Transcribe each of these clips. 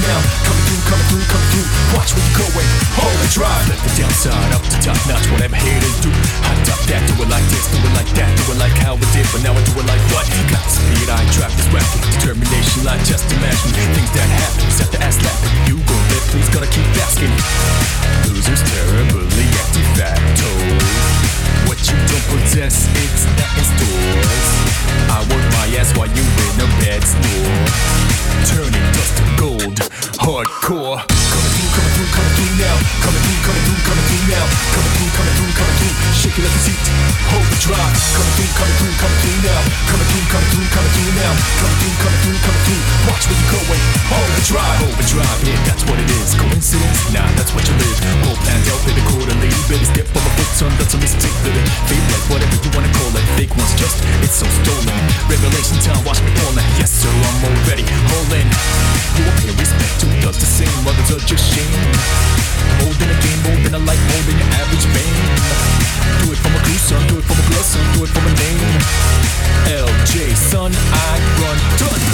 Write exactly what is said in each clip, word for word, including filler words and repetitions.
now. Coming through, coming through, coming through. Watch where you're going, hold and drive. Let the downside up to top notch, whatever haters do. Hot top that, do it like this, do it like that, do it like how we did, but now I do it like what? Got the speed, I ain't trapped, this rapping. Determination, like just imagine things that happen. Set the ass laughing, you go there, please gotta keep asking. Losers terribly at de facto. What you don't possess, it's not in stores. I work my ass while you in a bed store. Turning dust to gold, hardcore. Coming through, coming through, coming through now. Coming through, coming through, coming through now. Coming through, coming through, coming through. Shake it up the seat, hold the drive. Coming through, coming through, coming through now. Coming through, coming through, coming through now. Coming through, coming through, coming through. Watch where you're going, hold the drive. Hold the drive, yeah, that's what it is. Coincidence? Nah, that's what you live. All planned out, baby, quarterly. Better step on my foot, son, that's a mistake, baby. Feel like whatever you wanna call it. Fake one's just, it's so stolen. Revelation time, watch me all night. Yes, sir, I'm already all in. You won't pay respect to does the same. Others are just shame. More than a game, more than a life, more than your average fame. Do it for my crew, son, do it for my girl, son, do it for my name. L J, son, I run, done.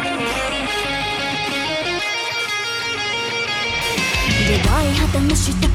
弱い旗の下